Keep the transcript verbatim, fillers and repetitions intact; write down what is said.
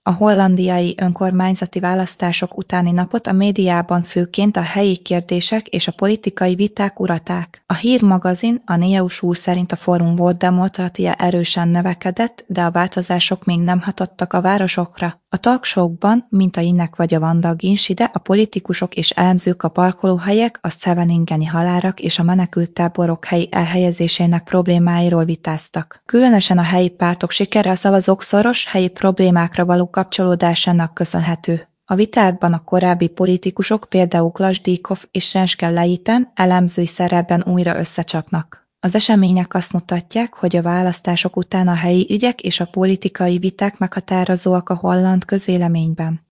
A hollandiai önkormányzati választások utáni napot a médiában főként a helyi kérdések és a politikai viták uraták. A hírmagazin a Nieuws Uur szerint a Forum volt demokrácia erősen növekedett, de a változások még nem hatottak a városokra. A talkshowkban, mint a Innek vagy a Vanda Ginside, a politikusok és elemzők a parkolóhelyek, a Scheveningeni halárak és a menekülttáborok helyi elhelyezésének problémáiról vitáztak. Különösen a helyi pártok sikere a szavazók szoros helyi problémákra való kapcsolódásának köszönhető. A vitákban a korábbi politikusok, például Klasdíkov és Renske Leiten elemzői szerepben újra összecsapnak. Az események azt mutatják, hogy a választások után a helyi ügyek és a politikai viták meghatározóak a holland közvéleményben.